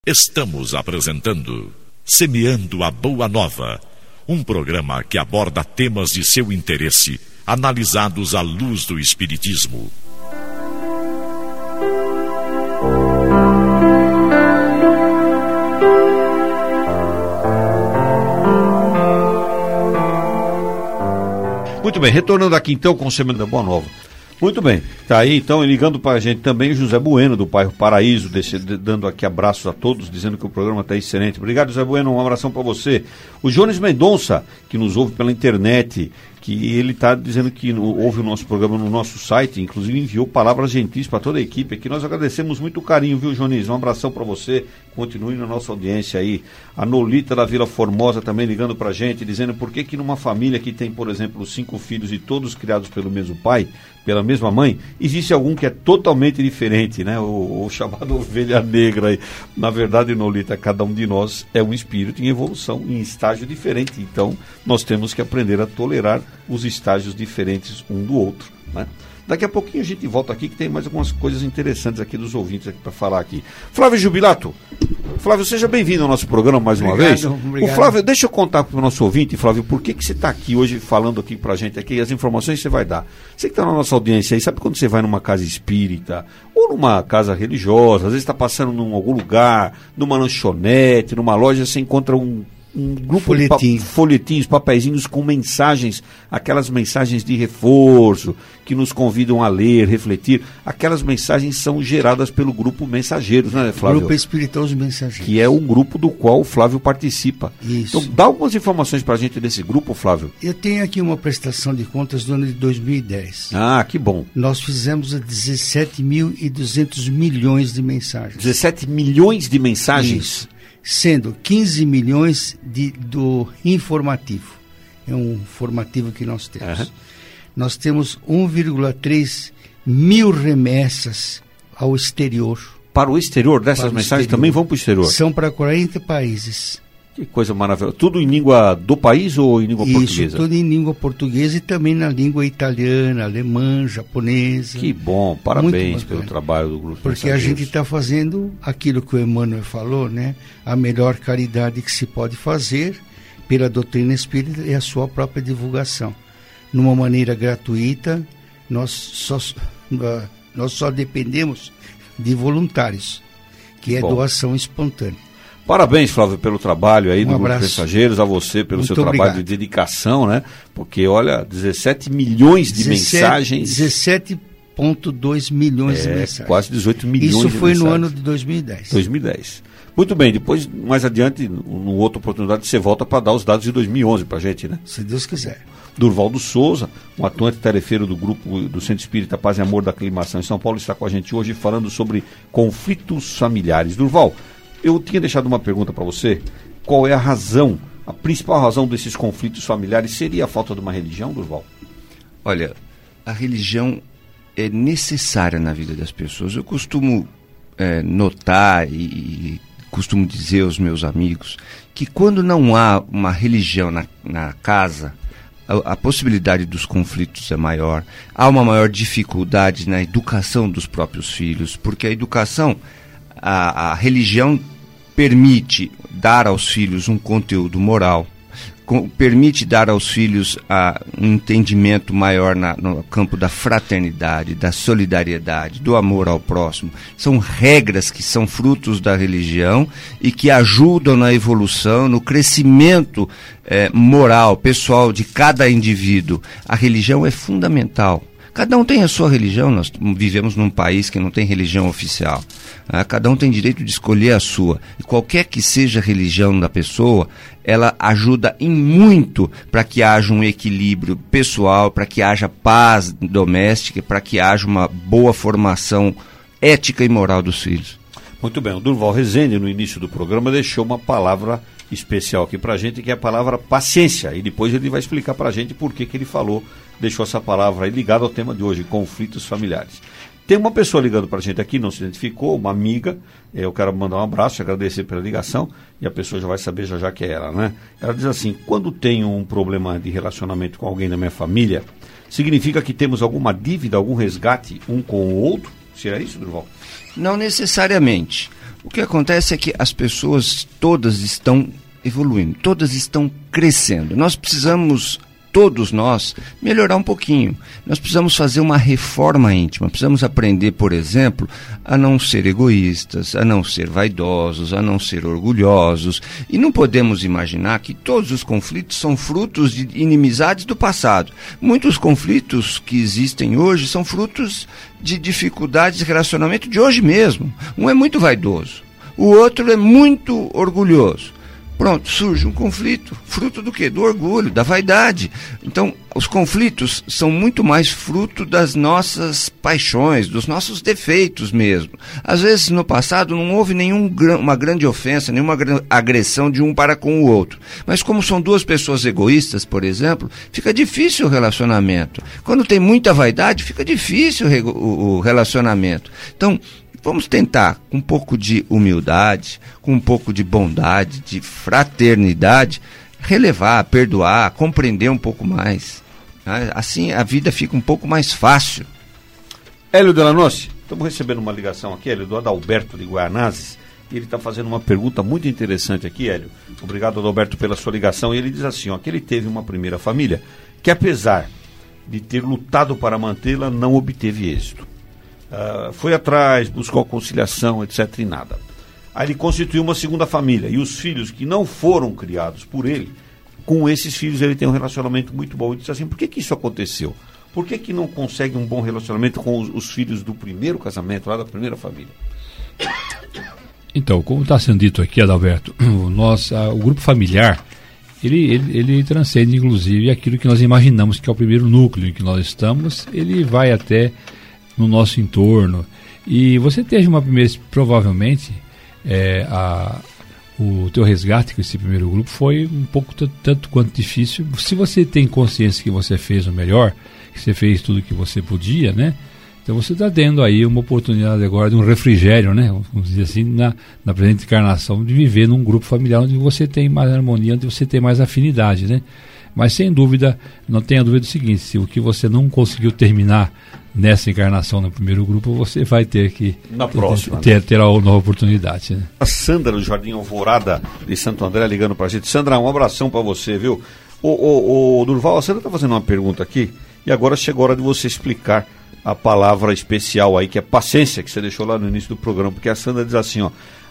Estamos apresentando Semeando a Boa Nova, um programa que aborda temas de seu interesse, analisados à luz do Espiritismo. Muito bem, retornando aqui então com o Semeando a Boa Nova. Muito bem, tá aí então ligando para a gente também o José Bueno do bairro Paraíso, dando aqui abraços a todos, dizendo que o programa está excelente. Obrigado, José Bueno, um abração para você. O Jones Mendonça, que nos ouve pela internet, que ele está dizendo que ouve o nosso programa no nosso site, inclusive enviou palavras gentis para toda a equipe aqui. Nós agradecemos muito o carinho, viu, Jones? Um abração para você, continue na nossa audiência aí. A Nolita da Vila Formosa também ligando para a gente, dizendo por que numa família que tem, por exemplo, 5 filhos e todos criados pelo mesmo pai, pela mesma mãe, existe algum que é totalmente diferente, né? O chamado ovelha negra aí. Na verdade, Nolita, cada um de nós é um espírito em evolução, em estágio diferente. Então, nós temos que aprender a tolerar os estágios diferentes um do outro, né? Daqui a pouquinho a gente volta aqui, que tem mais algumas coisas interessantes aqui dos ouvintes para falar aqui. Flávio Jubilato. Flávio, seja bem-vindo ao nosso programa mais uma vez. Obrigado. O Flávio, deixa eu contar para o nosso ouvinte, Flávio, por que você está aqui hoje falando aqui para a gente, aqui, as informações que você vai dar. Você que está na nossa audiência aí, sabe quando você vai numa casa espírita ou numa casa religiosa, às vezes está passando em algum lugar, numa lanchonete, numa loja, você encontra um grupo de folhetinhos, papeizinhos com mensagens, aquelas mensagens de reforço, que nos convidam a ler, refletir. Aquelas mensagens são geradas pelo grupo Mensageiros, né, Flávio? Grupo Espirituoso Mensageiros. Que é um grupo do qual o Flávio participa. Isso. Então, dá algumas informações para a gente desse grupo, Flávio. Eu tenho aqui uma prestação de contas do ano de 2010. Ah, que bom. Nós fizemos 17.200 milhões de mensagens. 17 milhões de mensagens? Isso. Sendo 15 milhões do informativo. É um formativo que nós temos. Uhum. Nós temos 1,3 mil remessas ao exterior. Para o exterior? Dessas mensagens também vão para o exterior? São para 40 países. Que coisa maravilhosa. Tudo em língua do país ou em língua portuguesa? Isso, tudo em língua portuguesa e também na língua italiana, alemã, japonesa. Que bom, parabéns pelo trabalho do Grupo Porque a gente está fazendo aquilo que o Emmanuel falou, né? A melhor caridade que se pode fazer pela doutrina espírita é a sua própria divulgação. Numa maneira gratuita, nós só dependemos de voluntários, que é doação espontânea. Parabéns, Flávio, pelo trabalho aí do Grupo Mensageiros, a você pelo muito seu trabalho obrigado. De dedicação, né? Porque, olha, 17 milhões de mensagens. 17,2 milhões de mensagens. Quase 18 milhões Isso de mensagens. Isso foi no ano de 2010. 2010. Muito bem, depois, mais adiante, numa outra oportunidade, você volta para dar os dados de 2011 para a gente, né? Se Deus quiser. Durvaldo Souza, um atuante tarefeiro do grupo do Centro Espírita Paz e Amor da Aclimação em São Paulo, está com a gente hoje falando sobre conflitos familiares. Durval, eu tinha deixado uma pergunta para você. Qual é a razão, a principal razão desses conflitos familiares? Seria a falta de uma religião, Durval? Olha, a religião é necessária na vida das pessoas. Eu costumo notar e costumo dizer aos meus amigos que quando não há uma religião na casa, a possibilidade dos conflitos é maior. Há uma maior dificuldade na educação dos próprios filhos, porque a educação, a religião permite dar aos filhos um conteúdo moral, permite dar aos filhos um entendimento maior no campo da fraternidade, da solidariedade, do amor ao próximo. São regras que são frutos da religião e que ajudam na evolução, no crescimento moral, pessoal de cada indivíduo. A religião é fundamental. Cada um tem a sua religião, nós vivemos num país que não tem religião oficial. Cada um tem direito de escolher a sua. E qualquer que seja a religião da pessoa, ela ajuda em muito para que haja um equilíbrio pessoal, para que haja paz doméstica, para que haja uma boa formação ética e moral dos filhos. Muito bem, o Durval Rezende, no início do programa, deixou uma palavra especial aqui para a gente, que é a palavra paciência. E depois ele vai explicar para a gente por que ele deixou essa palavra aí ligada ao tema de hoje, conflitos familiares. Tem uma pessoa ligando para a gente aqui, não se identificou, uma amiga. Eu quero mandar um abraço, agradecer pela ligação, e a pessoa já vai saber já que é ela, né? Ela diz assim: quando tenho um problema de relacionamento com alguém da minha família, significa que temos alguma dívida, algum resgate um com o outro? Será isso, Durval? Não necessariamente. O que acontece é que as pessoas todas estão evoluindo, todas estão crescendo. Nós precisamos, todos nós, melhorar um pouquinho. Nós precisamos fazer uma reforma íntima. Precisamos aprender, por exemplo, a não ser egoístas, a não ser vaidosos, a não ser orgulhosos. E não podemos imaginar que todos os conflitos são frutos de inimizades do passado. Muitos conflitos que existem hoje são frutos de dificuldades de relacionamento de hoje mesmo. Um é muito vaidoso, o outro é muito orgulhoso. Pronto, surge um conflito, fruto do quê? Do orgulho, da vaidade. Então, os conflitos são muito mais fruto das nossas paixões, dos nossos defeitos mesmo. Às vezes, no passado, não houve uma grande ofensa, nenhuma agressão de um para com o outro. Mas como são duas pessoas egoístas, por exemplo, fica difícil o relacionamento. Quando tem muita vaidade, fica difícil o relacionamento. Então, vamos tentar, com um pouco de humildade, com um pouco de bondade, de fraternidade, relevar, perdoar, compreender um pouco mais. Assim a vida fica um pouco mais fácil. Hélio Delanossi, estamos recebendo uma ligação aqui, Hélio, do Adalberto de Guaianazes, e ele está fazendo uma pergunta muito interessante aqui, Hélio. Obrigado, Adalberto, pela sua ligação. E ele diz assim, que ele teve uma primeira família que, apesar de ter lutado para mantê-la, não obteve êxito. Foi atrás, buscou conciliação, etc. e nada. Aí ele constituiu uma segunda família, e os filhos que não foram criados por ele, com esses filhos ele tem um relacionamento muito bom. Ele disse assim, por que isso aconteceu? Por que não consegue um bom relacionamento com os filhos do primeiro casamento, lá da primeira família? Então, como está sendo dito aqui, Adalberto, o grupo familiar, ele transcende inclusive aquilo que nós imaginamos que é o primeiro núcleo em que nós estamos, ele vai até no nosso entorno. E você teve uma primeira, provavelmente, o teu resgate com esse primeiro grupo foi um pouco tanto quanto difícil. Se você tem consciência que você fez o melhor, que você fez tudo o que você podia, né? Então você está tendo aí uma oportunidade agora de um refrigério, né? Vamos dizer assim, na presente encarnação, de viver num grupo familiar onde você tem mais harmonia, onde você tem mais afinidade, né? Mas sem dúvida, não tenha dúvida do seguinte, se o que você não conseguiu terminar nessa encarnação no primeiro grupo, você vai ter que na próxima, ter a nova oportunidade, né? A Sandra do Jardim Alvorada de Santo André ligando pra gente. Sandra, um abração pra você, viu? O Durval, a Sandra tá fazendo uma pergunta aqui e agora chegou a hora de você explicar a palavra especial aí, que é paciência, que você deixou lá no início do programa, porque a Sandra diz assim,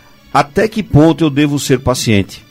até que ponto eu devo ser paciente?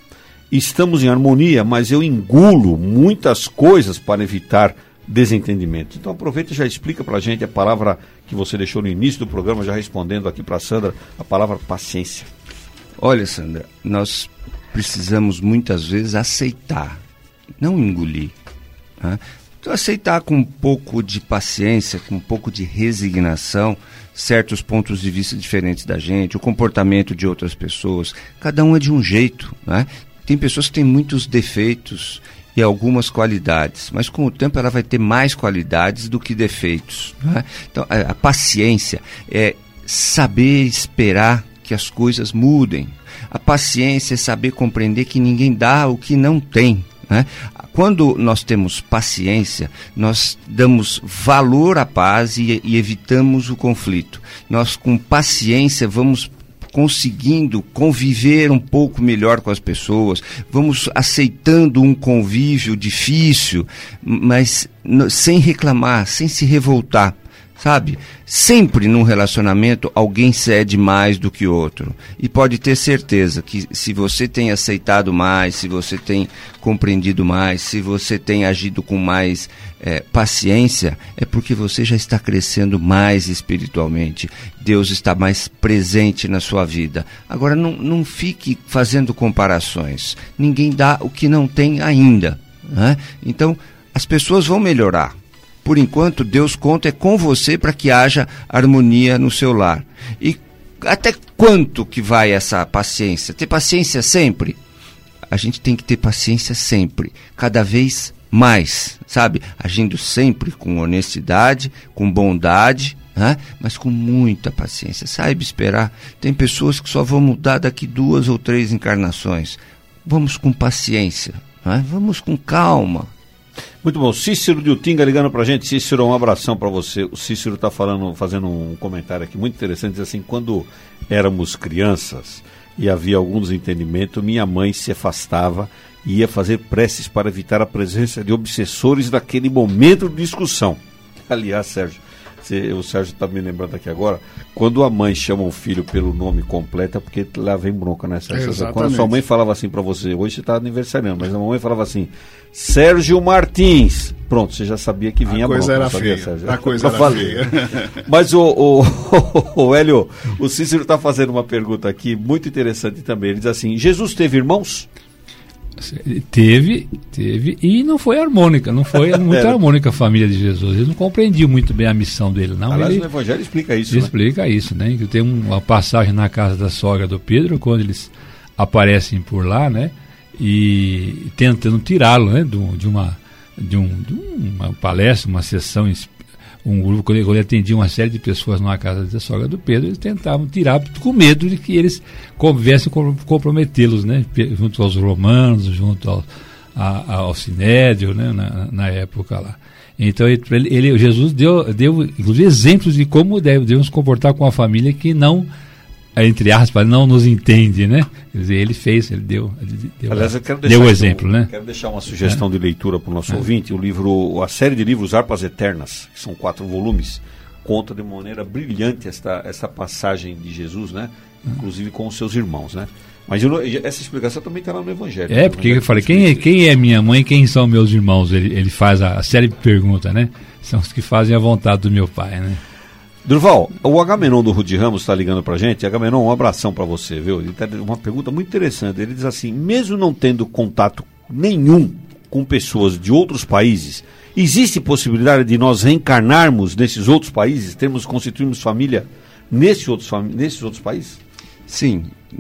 Estamos em harmonia, mas eu engulo muitas coisas para evitar desentendimento. Então aproveita e já explica pra gente a palavra que você deixou no início do programa, já respondendo aqui pra Sandra, a palavra paciência. Olha, Sandra, nós precisamos muitas vezes aceitar, não engolir, né? Então aceitar com um pouco de paciência, com um pouco de resignação, certos pontos de vista diferentes da gente, o comportamento de outras pessoas, cada um é de um jeito, né? Tem pessoas que têm muitos defeitos e algumas qualidades, mas com o tempo ela vai ter mais qualidades do que defeitos, né? Então a paciência é saber esperar que as coisas mudem. A paciência é saber compreender que ninguém dá o que não tem, né? Quando nós temos paciência, nós damos valor à paz e evitamos o conflito. Nós, com paciência, vamos conseguindo conviver um pouco melhor com as pessoas, vamos aceitando um convívio difícil, mas sem reclamar, sem se revoltar. Sabe? Sempre num relacionamento alguém cede mais do que outro. E pode ter certeza que se você tem aceitado mais, se você tem compreendido mais, se você tem agido com mais paciência, é porque você já está crescendo mais espiritualmente. Deus está mais presente na sua vida. Agora não fique fazendo comparações. Ninguém dá o que não tem ainda, né? Então as pessoas vão melhorar. Por enquanto, Deus conta com você para que haja harmonia no seu lar. E até quanto que vai essa paciência? Ter paciência sempre? A gente tem que ter paciência sempre, cada vez mais, sabe? Agindo sempre com honestidade, com bondade, né? Mas com muita paciência. Saiba esperar. Tem pessoas que só vão mudar daqui 2 ou 3 encarnações. Vamos com paciência, né? Vamos com calma. Muito bom. Cícero de Utinga ligando pra gente. Cícero, um abração para você. O Cícero está fazendo um comentário aqui muito interessante, diz assim: quando éramos crianças e havia algum desentendimento, minha mãe se afastava e ia fazer preces para evitar a presença de obsessores naquele momento de discussão. Aliás, Sérgio, o Sérgio está me lembrando aqui agora, quando a mãe chama o filho pelo nome completo, é porque lá vem bronca, né, Sérgio? Quando a sua mãe falava assim para você, hoje você está aniversariando, mas a mamãe falava assim, Sérgio Martins, pronto, você já sabia que vinha a coisa bronca. Era feia. Sérgio? A coisa era feia. Mas o Hélio, o Cícero está fazendo uma pergunta aqui muito interessante também. Ele diz assim: Jesus teve irmãos? Teve, e não foi harmônica, não foi muito harmônica a família de Jesus. Ele não compreendiam muito bem a missão dele, não. Aliás, o Evangelho explica isso. Explica isso, né? Que tem uma passagem na casa da sogra do Pedro, quando eles aparecem por lá, né? E tentando tirá-lo, né? De uma palestra, uma sessão, um grupo, quando ele atendia uma série de pessoas numa casa da sogra do Pedro, eles tentavam tirar com medo de que eles viessem comprometê-los, né? Junto aos romanos, junto ao Sinédrio, né? Na época lá. Então Jesus deu inclusive exemplos de como devemos comportar com a família que não, entre aspas, não nos entende, né? Quer dizer, ele deu Aliás, eu quero deu o exemplo, né? Quero deixar uma sugestão de leitura para o nosso ouvinte. A série de livros Harpas Eternas, que são 4 volumes, conta de maneira brilhante essa passagem de Jesus, né? Inclusive com os seus irmãos, né? Mas essa explicação também está lá no Evangelho. Porque eu falei, quem é minha mãe, quem são meus irmãos? Ele faz a série de perguntas, né? São os que fazem a vontade do meu pai, né? Durval, o Agamenon do Rudi Ramos está ligando para a gente. Agamenon, um abração para você, viu? Ele tem uma pergunta muito interessante. Ele diz assim: mesmo não tendo contato nenhum com pessoas de outros países, existe possibilidade de nós reencarnarmos nesses outros países, constituirmos família nesses outros países? Sim,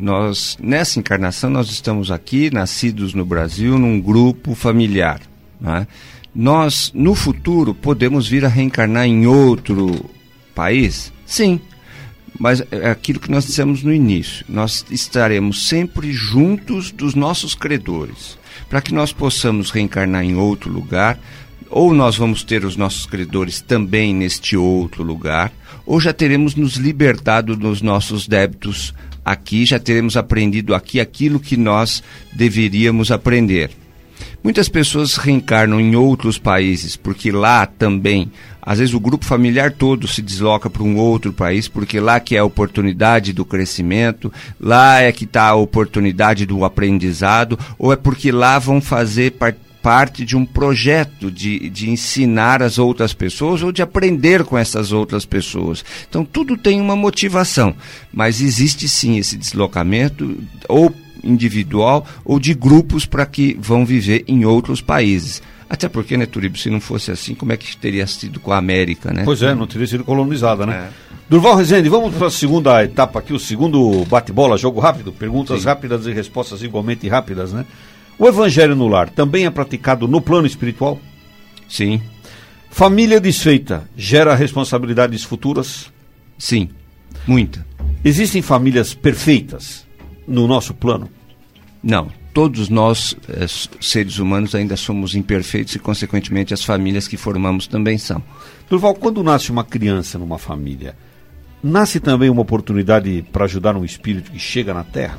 nessa encarnação nós estamos aqui, nascidos no Brasil, num grupo familiar, né? Nós, no futuro, podemos vir a reencarnar em outro país? Sim, mas é aquilo que nós dissemos no início, nós estaremos sempre juntos dos nossos credores, para que nós possamos reencarnar em outro lugar, ou nós vamos ter os nossos credores também neste outro lugar, ou já teremos nos libertado dos nossos débitos aqui, já teremos aprendido aqui aquilo que nós deveríamos aprender. Muitas pessoas reencarnam em outros países, porque lá também, às vezes o grupo familiar todo se desloca para um outro país, porque lá que é a oportunidade do crescimento, lá é que está a oportunidade do aprendizado, ou é porque lá vão fazer parte de um projeto de ensinar as outras pessoas ou de aprender com essas outras pessoas. Então tudo tem uma motivação, mas existe sim esse deslocamento, ou individual ou de grupos para que vão viver em outros países. Até porque, né, Turibo, se não fosse assim, como é que teria sido com a América, né? Pois é, não teria sido colonizada, né? Durval Rezende, vamos para a segunda etapa aqui, o segundo bate-bola, jogo rápido, perguntas rápidas e respostas igualmente rápidas, né? O Evangelho no lar também é praticado no plano espiritual? Sim. Família desfeita gera responsabilidades futuras? Sim, muita. Existem famílias perfeitas no nosso plano? Não, todos nós, seres humanos, ainda somos imperfeitos e, consequentemente, as famílias que formamos também são. Durval, quando nasce uma criança numa família, nasce também uma oportunidade para ajudar um espírito que chega na Terra?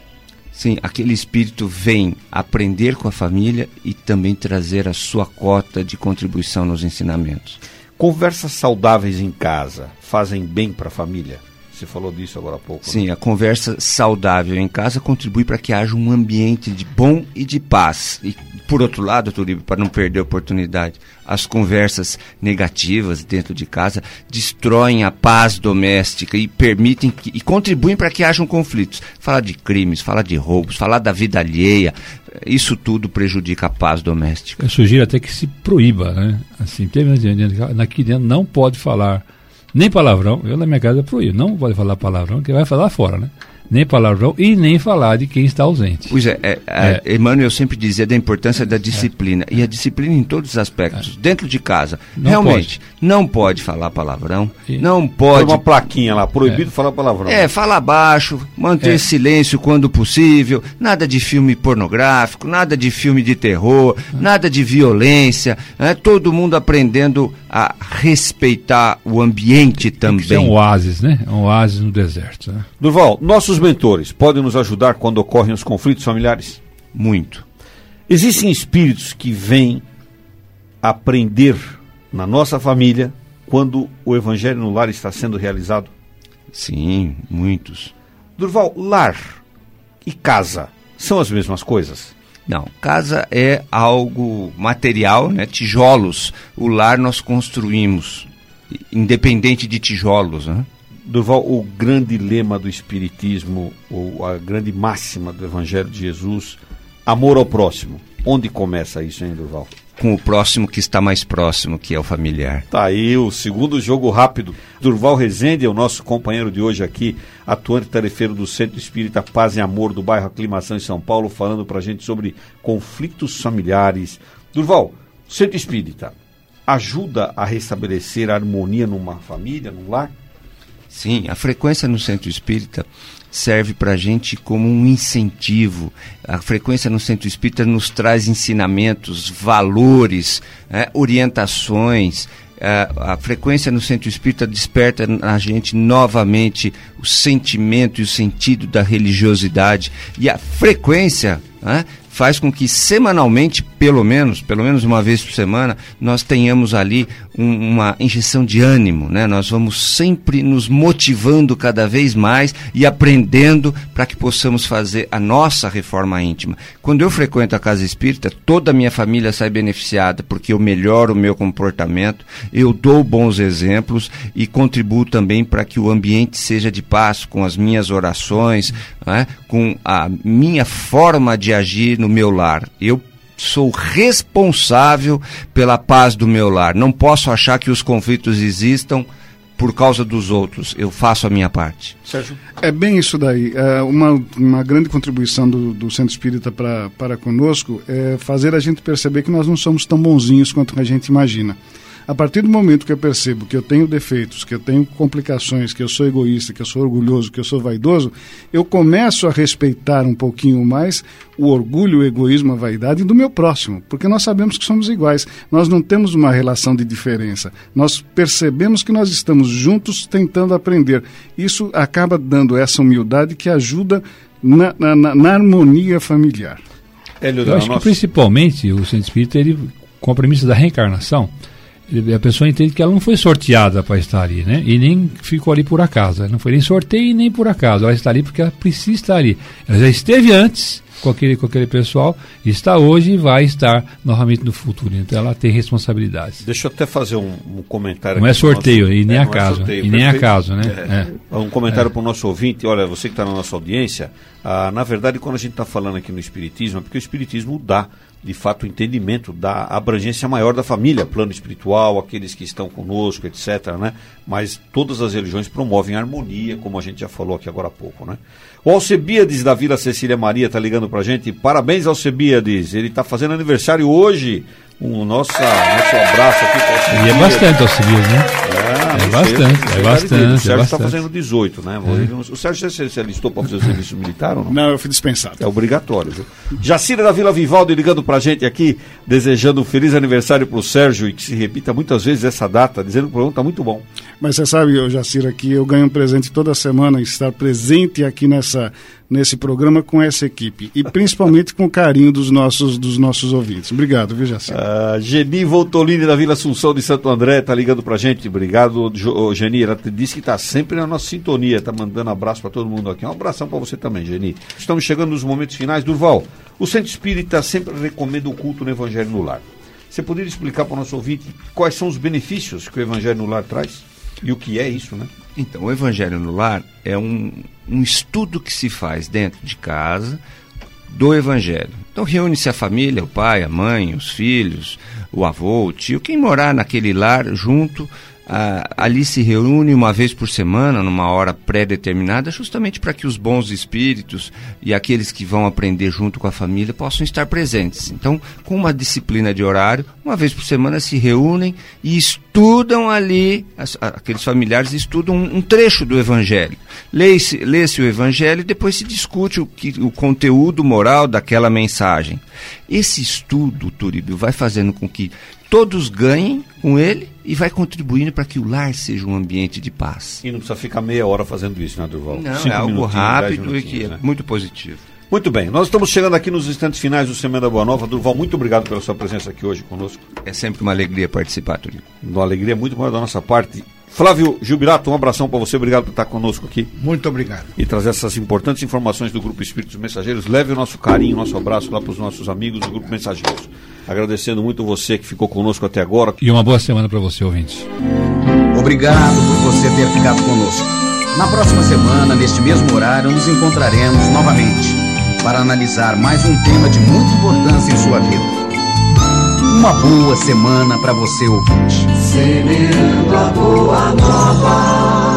Sim, aquele espírito vem aprender com a família e também trazer a sua cota de contribuição nos ensinamentos. Conversas saudáveis em casa fazem bem para a família? Você falou disso agora há pouco. Sim, né? A conversa saudável em casa contribui para que haja um ambiente de bom e de paz. E, por outro lado, Turibo, para não perder a oportunidade, as conversas negativas dentro de casa destroem a paz doméstica e permitem e contribuem para que hajam conflitos. Falar de crimes, falar de roubos, falar da vida alheia, isso tudo prejudica a paz doméstica. Eu sugiro até que se proíba, né? Assim, aqui dentro não pode falar nem palavrão. Eu na minha casa proíbo, não pode falar palavrão, que vai falar fora, né? nem palavrão e nem falar de quem está ausente. Pois Emmanuel sempre dizia da importância da disciplina, e a disciplina em todos os aspectos, dentro de casa. Realmente, não pode falar palavrão, não pode... Tem uma plaquinha lá, proibido falar palavrão. Falar baixo, manter silêncio quando possível, nada de filme pornográfico, nada de filme de terror, nada de violência, todo mundo aprendendo a respeitar o ambiente também. É um oásis, né? É um oásis no deserto. Né? Durval, nossos mentores podem nos ajudar quando ocorrem os conflitos familiares? Muito. Existem espíritos que vêm aprender na nossa família quando o evangelho no lar está sendo realizado? Sim, muitos. Durval, lar e casa são as mesmas coisas? Não, casa é algo material, né? Tijolos. O lar nós construímos, independente de tijolos, né? Durval, o grande lema do Espiritismo, ou a grande máxima do Evangelho de Jesus, amor ao próximo. Onde começa isso, hein, Durval? Com o próximo que está mais próximo, que é o familiar. Tá aí o segundo jogo rápido. Durval Rezende é o nosso companheiro de hoje aqui, atuante tarefeiro do Centro Espírita Paz e Amor do bairro Aclimação em São Paulo, falando pra gente sobre conflitos familiares. Durval, o Centro Espírita ajuda a restabelecer a harmonia numa família, num lar? Sim, a frequência no Centro Espírita serve para a gente como um incentivo. A frequência no Centro Espírita nos traz ensinamentos, valores, orientações. A frequência no Centro Espírita desperta na gente novamente o sentimento e o sentido da religiosidade. E a frequência faz com que semanalmente, pelo menos uma vez por semana, nós tenhamos ali uma injeção de ânimo, né? Nós vamos sempre nos motivando cada vez mais e aprendendo para que possamos fazer a nossa reforma íntima. Quando eu frequento a casa espírita, toda a minha família sai beneficiada, porque eu melhoro o meu comportamento, eu dou bons exemplos e contribuo também para que o ambiente seja de paz, com as minhas orações, com a minha forma de agir no meu lar. Eu sou responsável pela paz do meu lar. Não posso achar que os conflitos existam por causa dos outros. Eu faço a minha parte. Sérgio? É bem isso daí. Uma grande contribuição do Centro Espírita para conosco é fazer a gente perceber que nós não somos tão bonzinhos quanto a gente imagina. A partir do momento que eu percebo que eu tenho defeitos, que eu tenho complicações, que eu sou egoísta, que eu sou orgulhoso, que eu sou vaidoso, eu começo a respeitar um pouquinho mais o orgulho, o egoísmo, a vaidade do meu próximo, porque nós sabemos que somos iguais, nós não temos uma relação de diferença, nós percebemos que nós estamos juntos tentando aprender. Isso acaba dando essa humildade que ajuda na harmonia familiar. Eu acho que principalmente o Centro Espírita, com a premissa da reencarnação, a pessoa entende que ela não foi sorteada para estar ali, né? E nem ficou ali por acaso. Não foi nem sorteio e nem por acaso. Ela está ali porque ela precisa estar ali. Ela já esteve antes com aquele pessoal, está hoje e vai estar novamente no futuro. Então ela tem responsabilidades. Deixa eu até fazer um comentário. Não é sorteio, e nem acaso. E nem acaso, né? Um comentário para o nosso ouvinte. Olha, você que está na nossa audiência, na verdade, quando a gente está falando aqui no Espiritismo, é porque o Espiritismo dá, de fato, o entendimento da abrangência maior da família, plano espiritual, aqueles que estão conosco, etc., né? Mas todas as religiões promovem a harmonia, como a gente já falou aqui agora há pouco, né? O Alcebíades da Vila Cecília Maria está ligando pra gente. Parabéns, Alcebíades. Ele está fazendo aniversário hoje. Nosso abraço aqui para o Alcebíades. E é bastante Alcebíades, né? É bastante. O Sérgio está fazendo 18, né? O Sérgio, você alistou para fazer o serviço militar ou não? Não, eu fui dispensado. É obrigatório, viu? Jacira da Vila Vivaldo ligando pra gente aqui, desejando um feliz aniversário pro Sérgio e que se repita muitas vezes essa data, dizendo que o programa está muito bom. Mas você sabe, Jacira, que eu ganho um presente toda semana, estar presente aqui nesse programa com essa equipe. E principalmente com o carinho dos nossos ouvintes. Obrigado, viu, Jacira? Geni Voltolini da Vila Assunção de Santo André está ligando pra gente. Obrigado, Geni. Ela disse que está sempre na nossa sintonia, está mandando abraço para todo mundo aqui. Um abração para você também, Geni. Estamos chegando nos momentos finais. Durval, o Centro Espírita sempre recomenda o culto no Evangelho no Lar. Você poderia explicar para o nosso ouvinte quais são os benefícios que o Evangelho no Lar traz? E o que é isso, né? Então, o Evangelho no Lar é um estudo que se faz dentro de casa do Evangelho. Então, reúne-se a família, o pai, a mãe, os filhos, o avô, o tio, quem morar naquele lar junto, ali se reúne uma vez por semana, numa hora pré-determinada, justamente para que os bons espíritos e aqueles que vão aprender junto com a família possam estar presentes. Então, com uma disciplina de horário, uma vez por semana se reúnem e estudam ali, aqueles familiares estudam um trecho do Evangelho. Lê-se o Evangelho e depois se discute o conteúdo moral daquela mensagem. Esse estudo, Turíbio, vai fazendo com que todos ganhem com ele e vai contribuindo para que o lar seja um ambiente de paz. E não precisa ficar meia hora fazendo isso, né, Durval? Não, é algo rápido e que é muito positivo. Muito bem, nós estamos chegando aqui nos instantes finais do Semana da Boa Nova. Durval, muito obrigado pela sua presença aqui hoje conosco. É sempre uma alegria participar, Turíbio. Uma alegria muito maior da nossa parte. Flávio Giubilato, um abração para você, obrigado por estar conosco aqui. Muito obrigado. E trazer essas importantes informações do Grupo Espíritos Mensageiros. Leve o nosso carinho, nosso abraço lá para os nossos amigos do Grupo Mensageiros. Agradecendo muito você que ficou conosco até agora. E uma boa semana para você, ouvinte. Obrigado por você ter ficado conosco. Na próxima semana, neste mesmo horário, nos encontraremos novamente para analisar mais um tema de muita importância em sua vida. Uma boa semana para você, ouvinte. Semeando a boa nova.